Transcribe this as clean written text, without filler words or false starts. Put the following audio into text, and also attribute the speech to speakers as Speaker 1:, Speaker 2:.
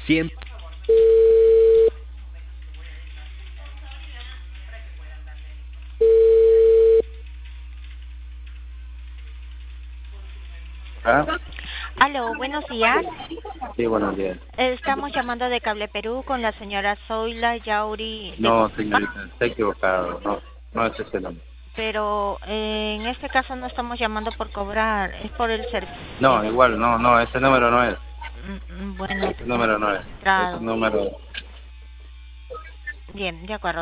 Speaker 1: Siempre.
Speaker 2: ¿Ah?
Speaker 3: Aló, buenos días.
Speaker 2: Sí, buenos días.
Speaker 3: Estamos llamando de Cable Perú con la señora Zoila Yauri de
Speaker 2: No,
Speaker 3: Guzmán,
Speaker 2: señorita, está equivocado. No, no es ese nombre.
Speaker 3: pero en este caso no estamos llamando por cobrar, es por el servicio.
Speaker 2: No, igual, no, no, ese número no es.
Speaker 3: Bueno,
Speaker 2: Ese número no es. Ese
Speaker 3: registrado.
Speaker 2: número
Speaker 3: Bien, de acuerdo.